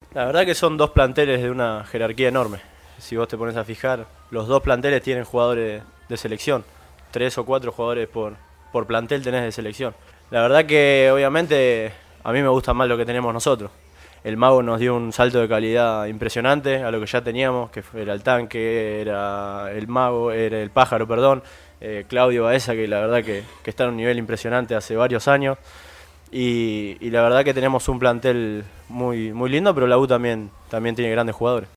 La verdad que son dos planteles de una jerarquía enorme. Si vos te pones a fijar, los dos planteles tienen jugadores de selección. 3 o 4 jugadores por plantel tenés de selección. La verdad que obviamente a mí me gusta más lo que tenemos nosotros. El Mago nos dio un salto de calidad impresionante a lo que ya teníamos, que era el Tanque, era el Mago, era el Pájaro, perdón, Claudio Baeza, que la verdad que está en un nivel impresionante hace varios años. Y la verdad que tenemos un plantel muy lindo, pero la U también tiene grandes jugadores.